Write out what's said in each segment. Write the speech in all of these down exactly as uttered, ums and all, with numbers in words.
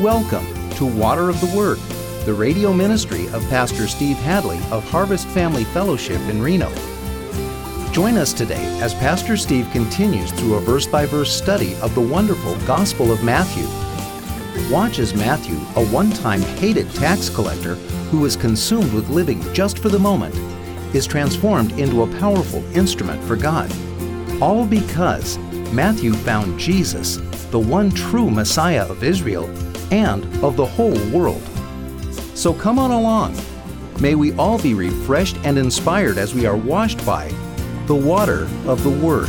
Welcome to Water of the Word, the radio ministry of Pastor Steve Hadley of Harvest Family Fellowship in Reno. Join us today as Pastor Steve continues through a verse-by-verse study of the wonderful Gospel of Matthew. Watch as Matthew, a one-time hated tax collector who was consumed with living just for the moment, is transformed into a powerful instrument for God. All because Matthew found Jesus, the one true Messiah of Israel and of the whole world. So come on along. May we all be refreshed and inspired as we are washed by the water of the Word.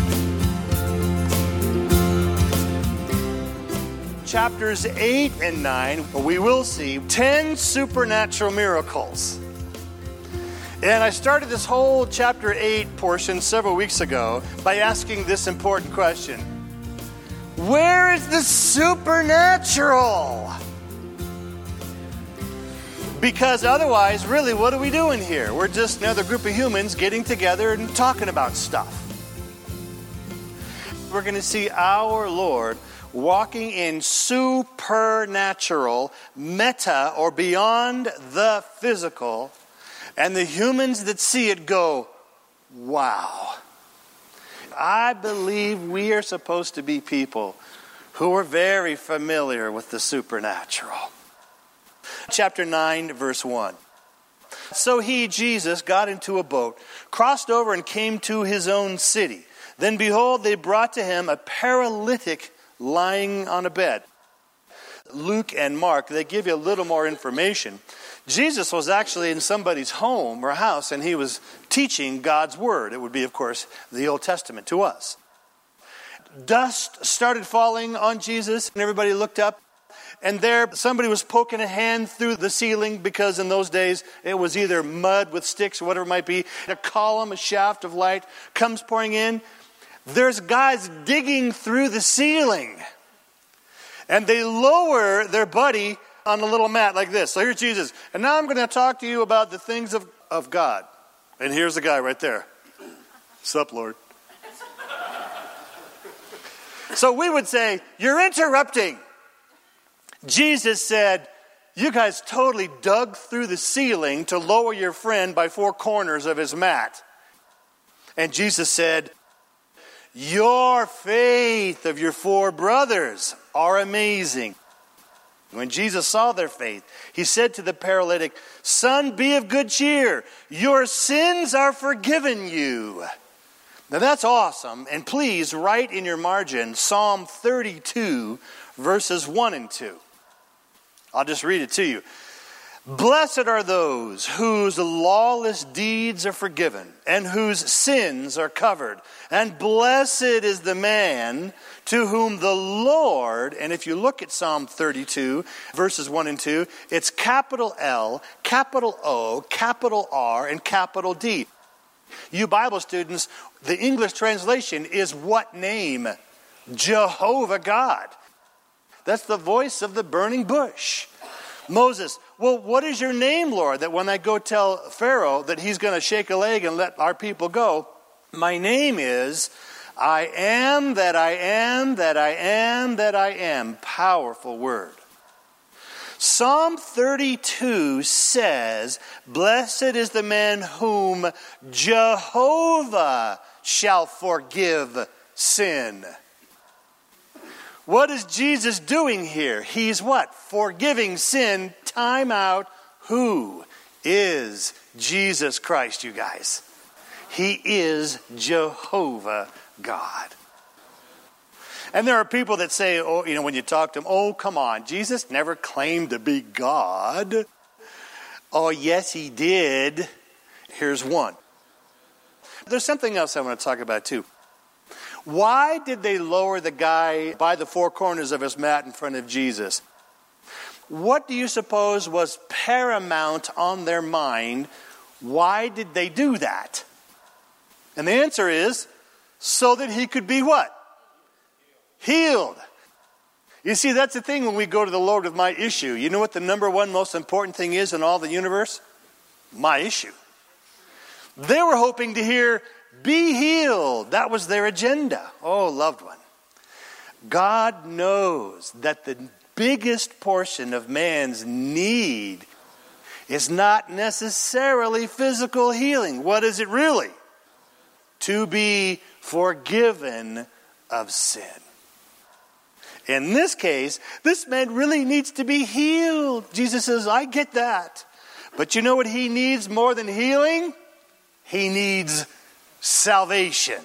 Chapters eight and nine, we will see ten supernatural miracles. And I started this whole chapter eight portion several weeks ago by asking this important question. Where is the supernatural? Because otherwise, really, what are we doing here? We're just another group of humans getting together and talking about stuff. We're going to see our Lord walking in supernatural, meta, or beyond the physical, and the humans that see it go, wow. I believe we are supposed to be people who are very familiar with the supernatural. Chapter nine, verse one. So he, Jesus, got into a boat, crossed over and came to his own city. Then behold, they brought to him a paralytic lying on a bed. Luke and Mark, they give you a little more information. Jesus was actually in somebody's home or house, and he was teaching God's Word. It would be, of course, the Old Testament to us. Dust started falling on Jesus, and everybody looked up. And there, somebody was poking a hand through the ceiling, because in those days, it was either mud with sticks or whatever it might be. A column, a shaft of light comes pouring in. There's guys digging through the ceiling. And they lower their buddy on a little mat like this. So here's Jesus. And now I'm going to talk to you about the things of, of God. And here's the guy right there. Sup, Lord. So we would say, you're interrupting. Jesus said, you guys totally dug through the ceiling to lower your friend by four corners of his mat. And Jesus said, your faith of your four brothers are amazing. When Jesus saw their faith, he said to the paralytic, son, be of good cheer. Your sins are forgiven you. Now that's awesome. And please write in your margin Psalm thirty-two, verses one and two. I'll just read it to you. Blessed are those whose lawless deeds are forgiven and whose sins are covered. And blessed is the man to whom the Lord, and if you look at Psalm thirty-two, verses one and two, it's capital L, capital O, capital R, and capital D. You Bible students, the English translation is what name? Jehovah God. That's the voice of the burning bush. Moses, well, what is your name, Lord, that when I go tell Pharaoh that he's going to shake a leg and let our people go, my name is I am that I am that I am that I am. Powerful word. Psalm thirty-two says, blessed is the man whom Jehovah shall forgive sin. What is Jesus doing here? He's what? Forgiving sin. Time out. Who is Jesus Christ, you guys? He is Jehovah God. And there are people that say, oh, you know, when you talk to them, oh, come on, Jesus never claimed to be God. Oh, yes, he did. Here's one. There's something else I want to talk about, too. Why did they lower the guy by the four corners of his mat in front of Jesus? What do you suppose was paramount on their mind? Why did they do that? And the answer is, so that he could be what? Healed. You see, that's the thing when we go to the Lord with my issue. You know what the number one most important thing is in all the universe? My issue. They were hoping to hear, be healed. That was their agenda. Oh, loved one. God knows that the biggest portion of man's need is not necessarily physical healing. What is it really? To be forgiven of sin. In this case, this man really needs to be healed. Jesus says, I get that. But you know what he needs more than healing? He needs salvation.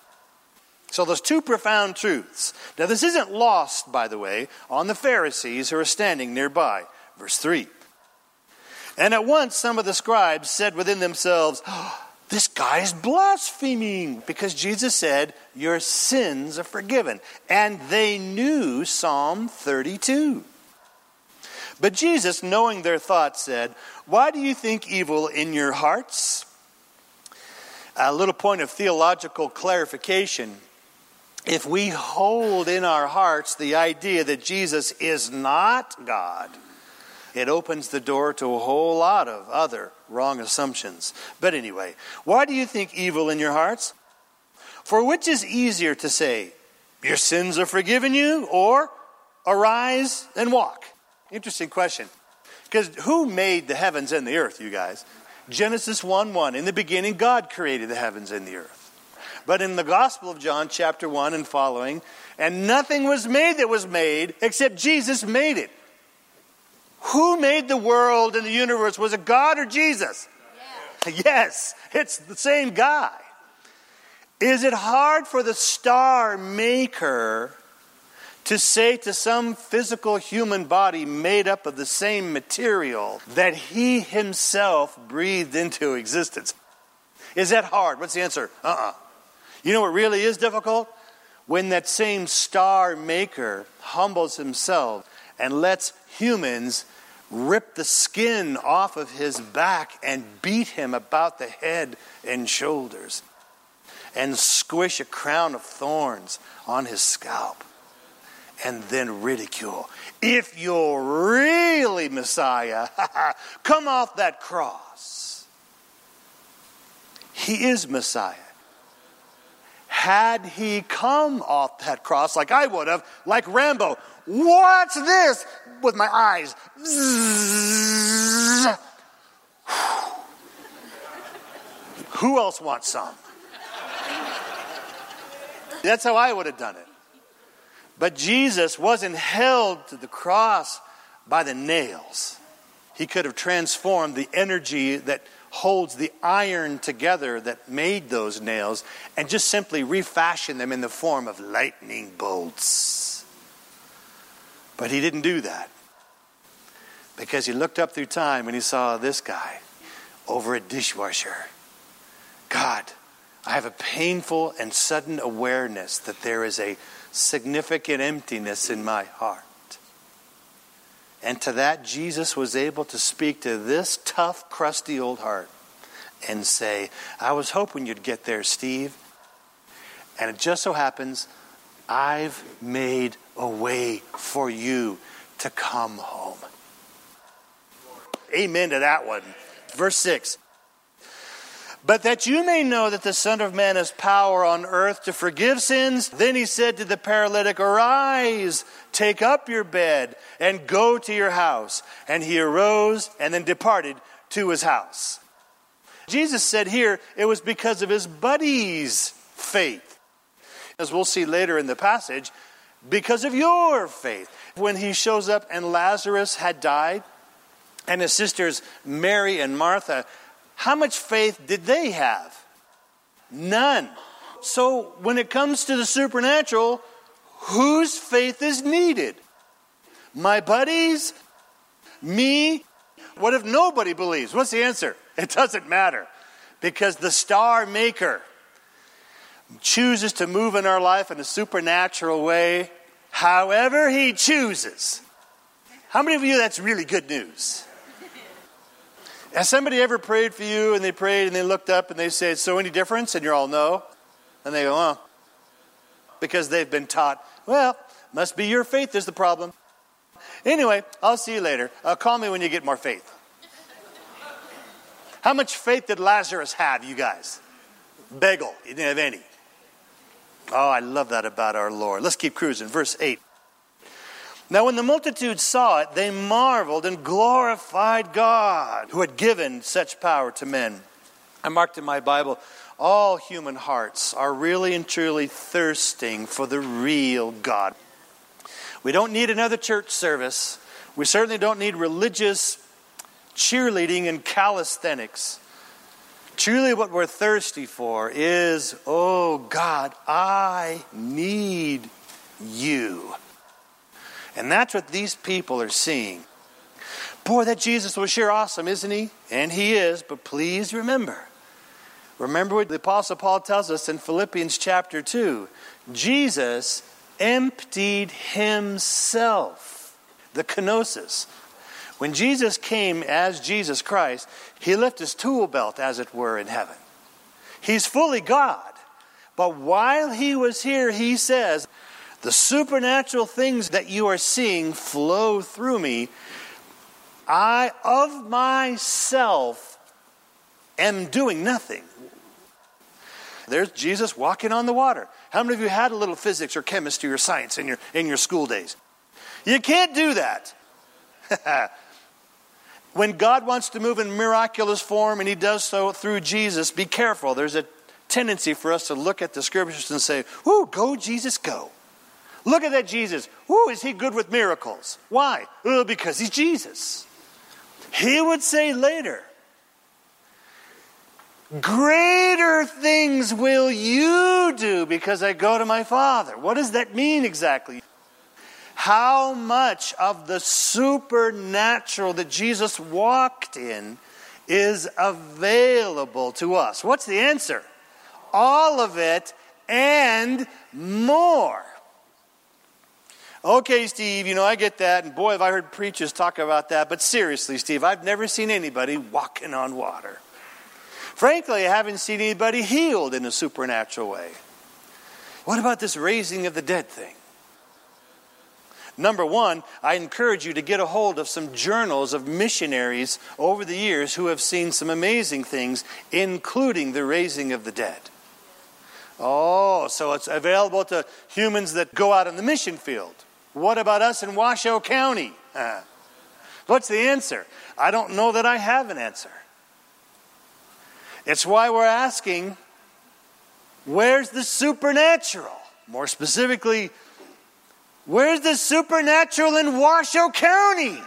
So those two profound truths. Now this isn't lost, by the way, on the Pharisees who are standing nearby. Verse three. And at once some of the scribes said within themselves, oh, this guy is blaspheming, because Jesus said, your sins are forgiven. And they knew Psalm thirty-two. But Jesus, knowing their thoughts, said, why do you think evil in your hearts? A little point of theological clarification. If we hold in our hearts the idea that Jesus is not God, it opens the door to a whole lot of other wrong assumptions. But anyway, why do you think evil in your hearts? For which is easier to say, your sins are forgiven you, or arise and walk? Interesting question. Because who made the heavens and the earth, you guys? Genesis one one. In the beginning, God created the heavens and the earth. But in the Gospel of John, chapter one and following, and nothing was made that was made except Jesus made it. Who made the world and the universe? Was it God or Jesus? Yes. Yes, it's the same guy. Is it hard for the star maker to say to some physical human body made up of the same material that he himself breathed into existence? Is that hard? What's the answer? Uh-uh. You know what really is difficult? When that same star maker humbles himself and lets humans rip the skin off of his back and beat him about the head and shoulders and squish a crown of thorns on his scalp and then ridicule. If you're really Messiah, come off that cross. He is Messiah. Had he come off that cross like I would have, like Rambo, what's this? With my eyes. Who else wants some? That's how I would have done it. But Jesus wasn't held to the cross by the nails. He could have transformed the energy that holds the iron together that made those nails and just simply refashion them in the form of lightning bolts. But he didn't do that, because he looked up through time and he saw this guy over a dishwasher. God, I have a painful and sudden awareness that there is a significant emptiness in my heart. And to that, Jesus was able to speak to this tough, crusty old heart and say, I was hoping you'd get there, Steve. And it just so happens, I've made a way for you to come home. Amen to that one. Verse six. But that you may know that the Son of Man has power on earth to forgive sins. Then he said to the paralytic, arise, take up your bed, and go to your house. And he arose and then departed to his house. Jesus said here it was because of his buddy's faith. As we'll see later in the passage, because of your faith. When he shows up and Lazarus had died, and his sisters Mary and Martha, how much faith did they have? None. So when it comes to the supernatural, whose faith is needed? My buddies? Me? What if nobody believes? What's the answer? It doesn't matter. Because the star maker chooses to move in our life in a supernatural way, however he chooses. How many of you, that's really good news? Has somebody ever prayed for you and they prayed and they looked up and they said, so any difference? And you're all no. And they go, oh. Because they've been taught, well, must be your faith is the problem. Anyway, I'll see you later. Uh, call me when you get more faith. How much faith did Lazarus have, you guys? Bagel. He didn't have any. Oh, I love that about our Lord. Let's keep cruising. Verse eight. Now when the multitude saw it, they marveled and glorified God, who had given such power to men. I marked in my Bible, all human hearts are really and truly thirsting for the real God. We don't need another church service. We certainly don't need religious cheerleading and calisthenics. Truly what we're thirsty for is, oh God, I need you. And that's what these people are seeing. Boy, that Jesus was sure awesome, isn't he? And he is, but please remember. Remember what the Apostle Paul tells us in Philippians chapter two. Jesus emptied himself. The kenosis. When Jesus came as Jesus Christ, he left his tool belt, as it were, in heaven. He's fully God. But while he was here, he says, the supernatural things that you are seeing flow through me. I, of myself, am doing nothing. There's Jesus walking on the water. How many of you had a little physics or chemistry or science in your, in your school days? You can't do that. When God wants to move in miraculous form and he does so through Jesus, be careful. There's a tendency for us to look at the scriptures and say, "Ooh, go Jesus, go. Look at that Jesus. Ooh, is he good with miracles?" Why? Well, because he's Jesus. He would say later, "Greater things will you do because I go to my Father." What does that mean exactly? How much of the supernatural that Jesus walked in is available to us? What's the answer? All of it and more. Okay, Steve, you know, I get that. And boy, have I heard preachers talk about that. But seriously, Steve, I've never seen anybody walking on water. Frankly, I haven't seen anybody healed in a supernatural way. What about this raising of the dead thing? Number one, I encourage you to get a hold of some journals of missionaries over the years who have seen some amazing things, including the raising of the dead. Oh, so it's available to humans that go out in the mission field. What about us in Washoe County? Uh, what's the answer? I don't know that I have an answer. It's why we're asking, where's the supernatural? More specifically, where's the supernatural in Washoe County?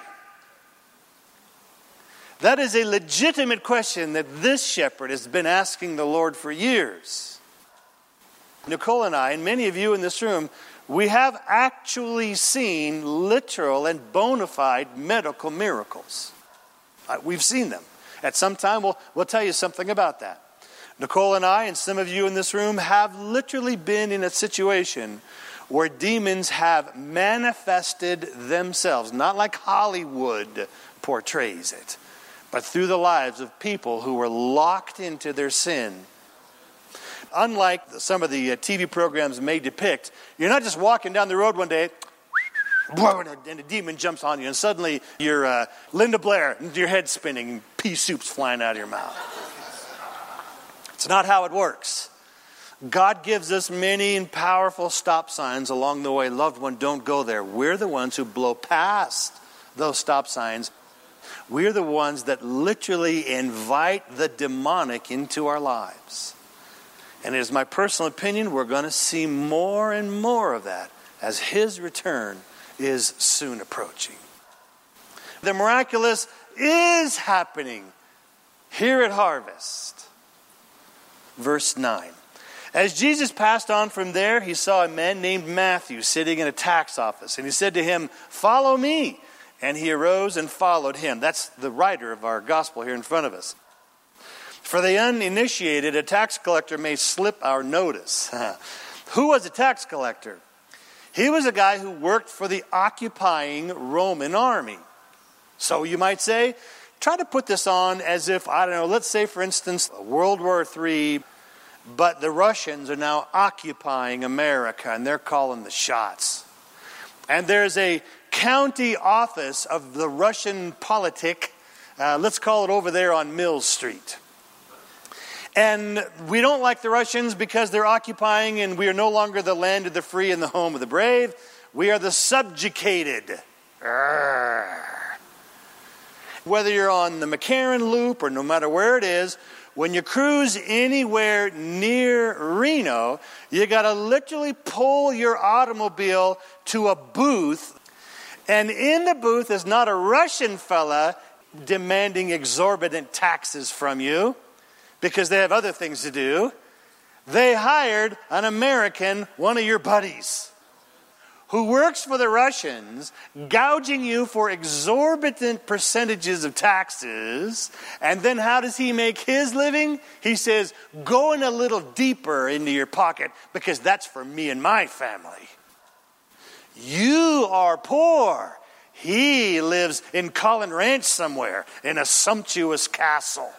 That is a legitimate question that this shepherd has been asking the Lord for years. Nicole and I, and many of you in this room, we have actually seen literal and bona fide medical miracles. We've seen them. At some time, we'll, we'll tell you something about that. Nicole and I, and some of you in this room, have literally been in a situation where demons have manifested themselves, not like Hollywood portrays it, but through the lives of people who were locked into their sin. Unlike some of the T V programs may depict, you're not just walking down the road one day, and a demon jumps on you, and suddenly you're uh, Linda Blair, and your head's spinning, and pea soup's flying out of your mouth. It's not how it works. God gives us many and powerful stop signs along the way. Loved one, don't go there. We're the ones who blow past those stop signs. We're the ones that literally invite the demonic into our lives. And it is my personal opinion, we're going to see more and more of that as his return is soon approaching. The miraculous is happening here at Harvest. Verse nine. As Jesus passed on from there, he saw a man named Matthew sitting in a tax office. And he said to him, "Follow me." And he arose and followed him. That's the writer of our gospel here in front of us. For the uninitiated, a tax collector may slip our notice. Who was a tax collector? He was a guy who worked for the occupying Roman army. So you might say, try to put this on as if, I don't know, let's say, for instance, World War Three, but the Russians are now occupying America, and they're calling the shots. And there's a county office of the Russian politic, uh, let's call it over there on Mill Street. And we don't like the Russians because they're occupying, and we are no longer the land of the free and the home of the brave. We are the subjugated. Arrgh. Whether you're on the McCarran Loop or no matter where it is, when you cruise anywhere near Reno, you got to literally pull your automobile to a booth. And in the booth is not a Russian fella demanding exorbitant taxes from you because they have other things to do. They hired an American, one of your buddies, who works for the Russians, gouging you for exorbitant percentages of taxes. And then how does he make his living? He says, go in a little deeper into your pocket because that's for me and my family. You are poor. He lives in Collin Ranch somewhere in a sumptuous castle.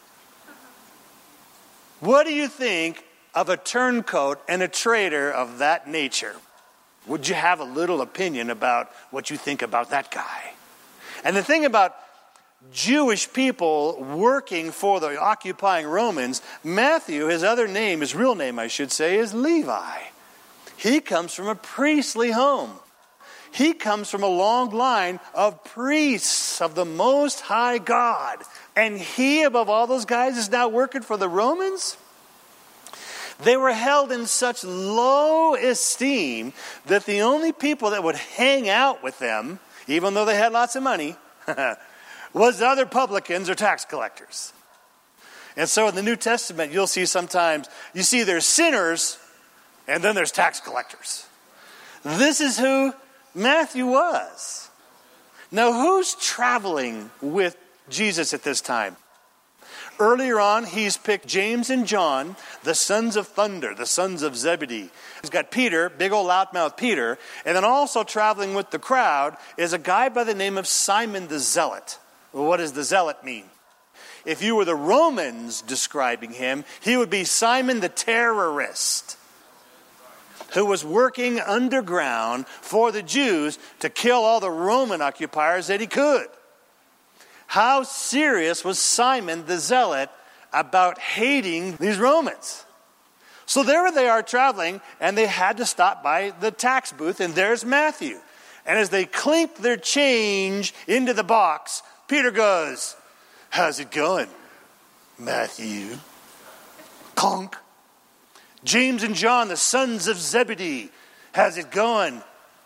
What do you think of a turncoat and a trader of that nature? Would you have a little opinion about what you think about that guy? And the thing about Jewish people working for the occupying Romans, Matthew, his other name, his real name I should say, is Levi. He comes from a priestly home. He comes from a long line of priests of the Most High God. And he, above all those guys, is now working for the Romans? They were held in such low esteem that the only people that would hang out with them, even though they had lots of money, was other publicans or tax collectors. And so in the New Testament, you'll see sometimes, you see there's sinners, and then there's tax collectors. This is who Matthew was. Now, who's traveling with Jesus at this time? Earlier on, he's picked James and John, the sons of thunder, the sons of Zebedee. He's got Peter, big old loudmouth Peter, and then also traveling with the crowd is a guy by the name of Simon the Zealot. Well, what does the Zealot mean? If you were the Romans describing him, he would be Simon the terrorist, who was working underground for the Jews to kill all the Roman occupiers that he could. How serious was Simon the Zealot about hating these Romans? So there they are traveling, and they had to stop by the tax booth, and there's Matthew. And as they clink their change into the box, Peter goes, how's it going, Matthew? Clunk. James and John, the sons of Zebedee, how's it going,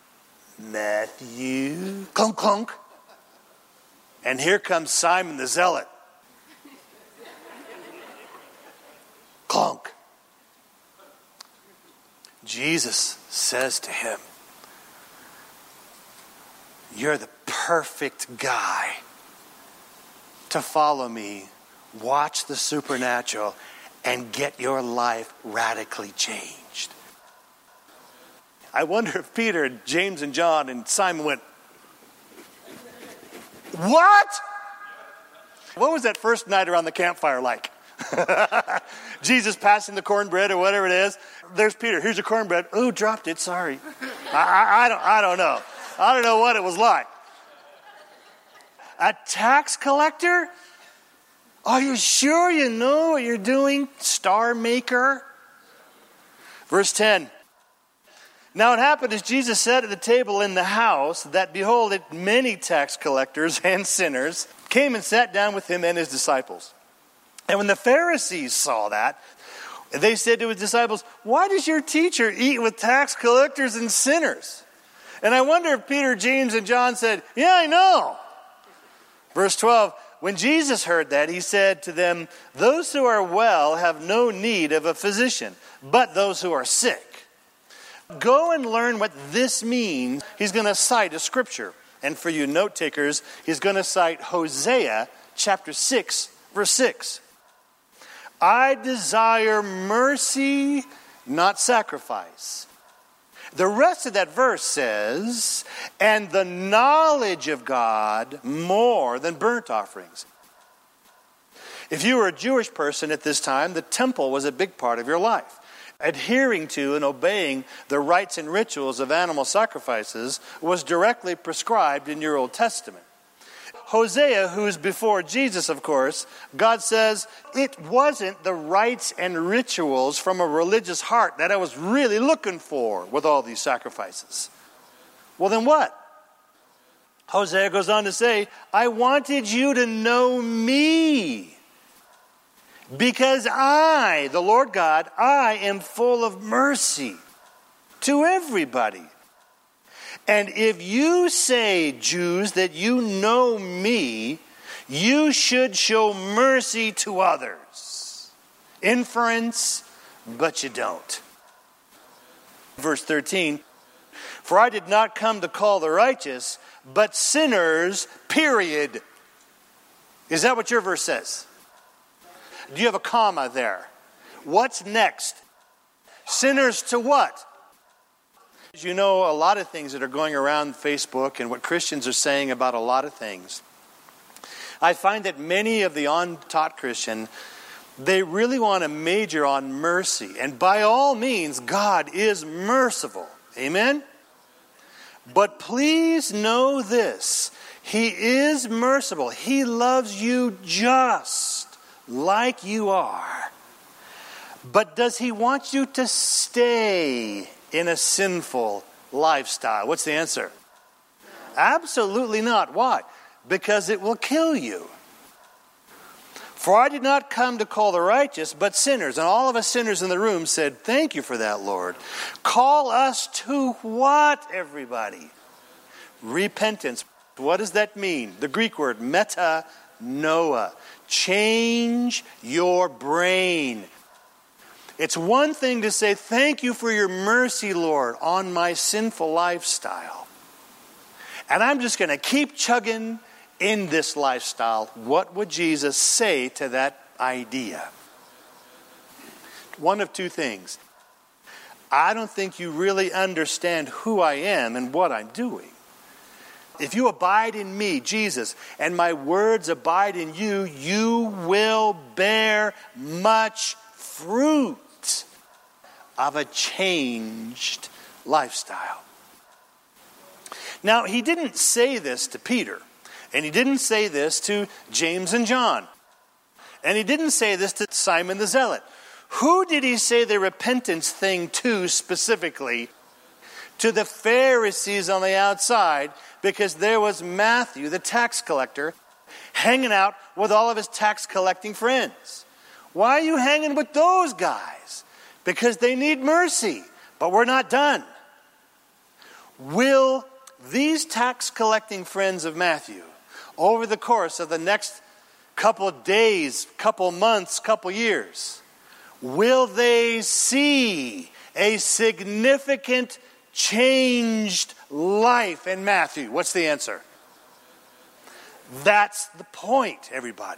Matthew? Clunk, clunk. And here comes Simon the Zealot. Clunk. Jesus says to him, you're the perfect guy to follow me, watch the supernatural, and get your life radically changed. I wonder if Peter, James, and John, and Simon went, what? What was that first night around the campfire like? Jesus passing the cornbread or whatever it is. There's Peter. Here's your cornbread. Ooh, dropped it. Sorry. I, I, I don't. I don't know. I don't know what it was like. A tax collector? Are you sure you know what you're doing, star maker? Verse ten. Now it happened as Jesus sat at the table in the house that, behold, it many tax collectors and sinners came and sat down with him and his disciples. And when the Pharisees saw that, they said to his disciples, why does your teacher eat with tax collectors and sinners? And I wonder if Peter, James, and John said, yeah, I know. Verse twelve, when Jesus heard that, he said to them, those who are well have no need of a physician, but those who are sick. Go and learn what this means. He's going to cite a scripture. And for you note takers, he's going to cite Hosea chapter six, verse six. I desire mercy, not sacrifice. The rest of that verse says, and the knowledge of God more than burnt offerings. If you were a Jewish person at this time, the temple was a big part of your life. Adhering to and obeying the rites and rituals of animal sacrifices was directly prescribed in your Old Testament. Hosea, who's before Jesus, of course, God says, it wasn't the rites and rituals from a religious heart that I was really looking for with all these sacrifices. Well, then what? Hosea goes on to say, I wanted you to know me, because I, the Lord God, I am full of mercy to everybody. And if you say, Jews, that you know me, you should show mercy to others. Inference, but you don't. Verse thirteen, for I did not come to call the righteous, but sinners, period. Is that what your verse says? Do you have a comma there? What's next? Sinners to what? You know, a lot of things that are going around Facebook and what Christians are saying about a lot of things. I find that many of the untaught Christian, they really want to major on mercy. And by all means, God is merciful. Amen? But please know this. He is merciful. He loves you just like you are. But does he want you to stay in a sinful lifestyle? What's the answer? Absolutely not. Why? Because it will kill you. For I did not come to call the righteous, but sinners. And all of us sinners in the room said, thank you for that, Lord. Call us to what, everybody? Repentance. What does that mean? The Greek word, metanoia. Change your brain. It's one thing to say, thank you for your mercy, Lord, on my sinful lifestyle. And I'm just going to keep chugging in this lifestyle. What would Jesus say to that idea? One of two things. I don't think you really understand who I am and what I'm doing. If you abide in me, Jesus, and my words abide in you, you will bear much fruit of a changed lifestyle. Now, he didn't say this to Peter, and he didn't say this to James and John, and he didn't say this to Simon the Zealot. Who did he say the repentance thing to specifically? To the Pharisees on the outside, because there was Matthew, the tax collector, hanging out with all of his tax collecting friends. Why are you hanging with those guys? Because they need mercy, but we're not done. Will these tax collecting friends of Matthew, over the course of the next couple of days, couple months, couple years, will they see a significant changed life in Matthew? What's the answer? That's the point, everybody.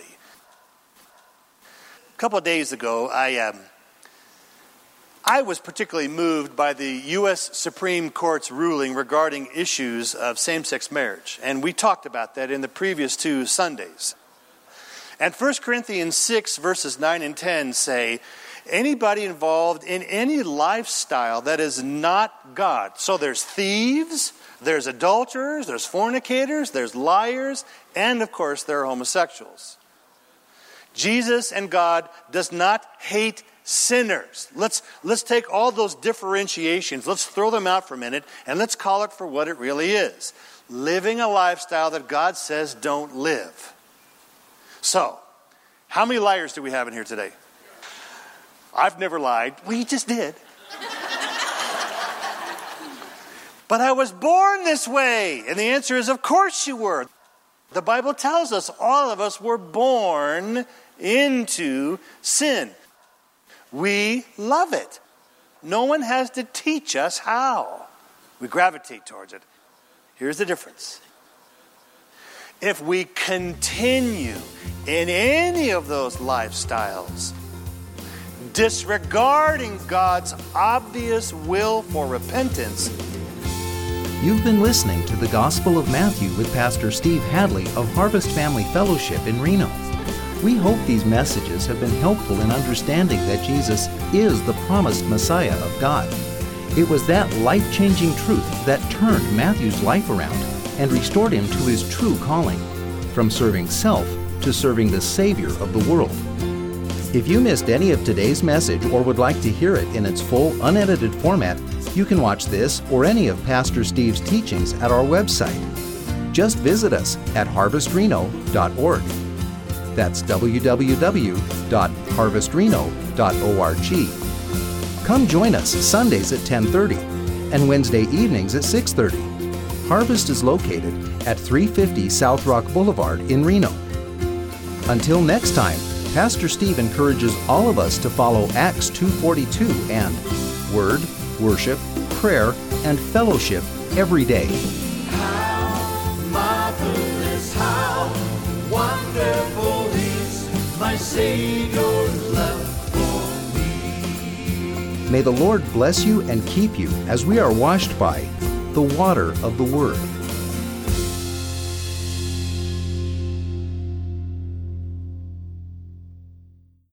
A couple of days ago, I um, I was particularly moved by the U S Supreme Court's ruling regarding issues of same-sex marriage. And we talked about that in the previous two Sundays. And First Corinthians six, verses nine and ten say, anybody involved in any lifestyle that is not God. So there's thieves, there's adulterers, there's fornicators, there's liars, and of course there are homosexuals. Jesus and God does not hate sinners. Let's, let's take all those differentiations, let's throw them out for a minute, and let's call it for what it really is. Living a lifestyle that God says don't live. So, how many liars do we have in here today? I've never lied. Well, you just did. But I was born this way. And the answer is, of course you were. The Bible tells us all of us were born into sin. We love it. No one has to teach us how. We gravitate towards it. Here's the difference. If we continue in any of those lifestyles, disregarding God's obvious will for repentance. You've been listening to the Gospel of Matthew with Pastor Steve Hadley of Harvest Family Fellowship in Reno. We hope these messages have been helpful in understanding that Jesus is the promised Messiah of God. It was that life-changing truth that turned Matthew's life around and restored him to his true calling, from serving self to serving the Savior of the world. If you missed any of today's message or would like to hear it in its full, unedited format, You can watch this or any of Pastor Steve's teachings at our website. Just visit us at harvest reno dot org. That's w w w dot harvest reno dot org. Come join us Sundays at ten thirty and Wednesday evenings at six thirty. Harvest is located at three fifty South Rock Boulevard in Reno. Until next time, Pastor Steve encourages all of us to follow Acts two forty-two and Word, Worship, Prayer, and Fellowship every day. How marvelous, how wonderful is my Savior's love for me. May the Lord bless you and keep you as we are washed by the water of the Word.